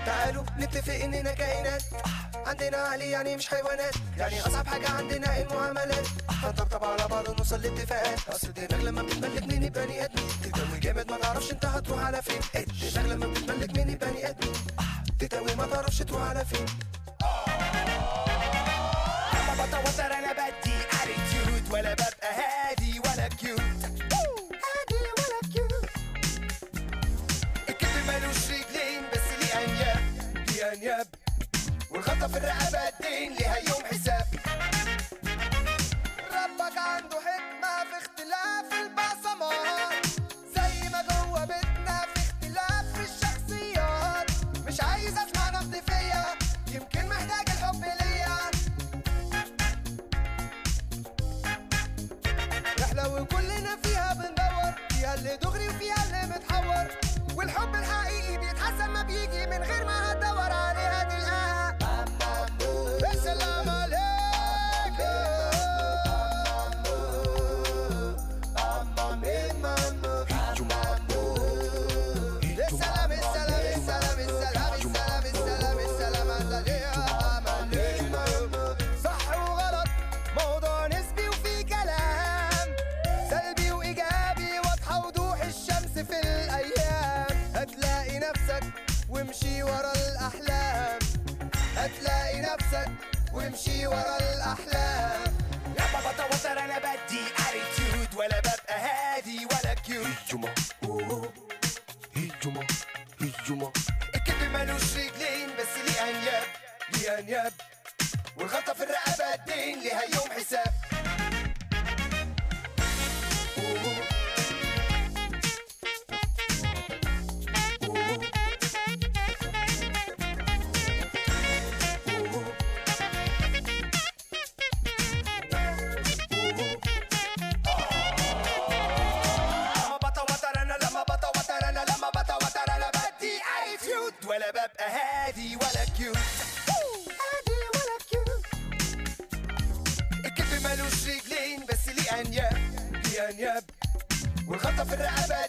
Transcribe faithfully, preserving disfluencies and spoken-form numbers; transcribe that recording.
تعالوا نتفق اننا كائنات عندنا عقل يعني مش حيوانات، يعني اصعب حاجة عندنا المعاملات، هنطبطب على بعض ونوصل لاتفاقات. اصل الدماغ لما بتتملك من البني ادمين تتوي جامد ما تعرفش انت هتروح على فين. الدماغ لما بتتملك من البني ادمين تتوي ما تعرفش تروح على فين. لما بتوتر انا بدي اتيتيود ولا ببقى هادي ولا كيوت، هادي ولا كيوت. الكذب مالوش رجلين بس ليه انياب، ليه انياب. والخطة في الرقبة الدين ليها يوم حساب. ربك عنده حكمة في اختلاف البصمات، زي ما جوه بيتنا في اختلاف في الشخصيات. مش عايز اسمع نقد فيا، يمكن محتاج الحب ليا. رحلة وكلنا فيها بندور، فيها اللي دغري وفيها اللي متحور. والحب الحقيقي بيتحسن ما بيجي من غير ما هتدور عليها تلقاها. السلام عليكم. السلام السلام السلام السلام السلام السلام السلام عليكم. صح وغلط موضوع نسبي وفي كلام سلبي وإيجابي، واضحة وضوح الشمس في الأيام. هتلاقي نفسك وامشي ورا الأحلام، هتلاقي نفسك وامشي ورا الأحلام. لما بتوتر أنا بدي اتيتيود ولا ببقى هادي ولا كيوت. هجومة هجومة هجومة. الكذب مالوش رجلين بس ليه أنياب، ليه أنياب. والغلطة في الرقبة الدين ليها يوم حساب. ولا ببقى هادي ولا كيوت، هادي ولا كيوت. الكذب مالوش رجلين بس ليه انياب، ليه انياب. والخطة في الرقبة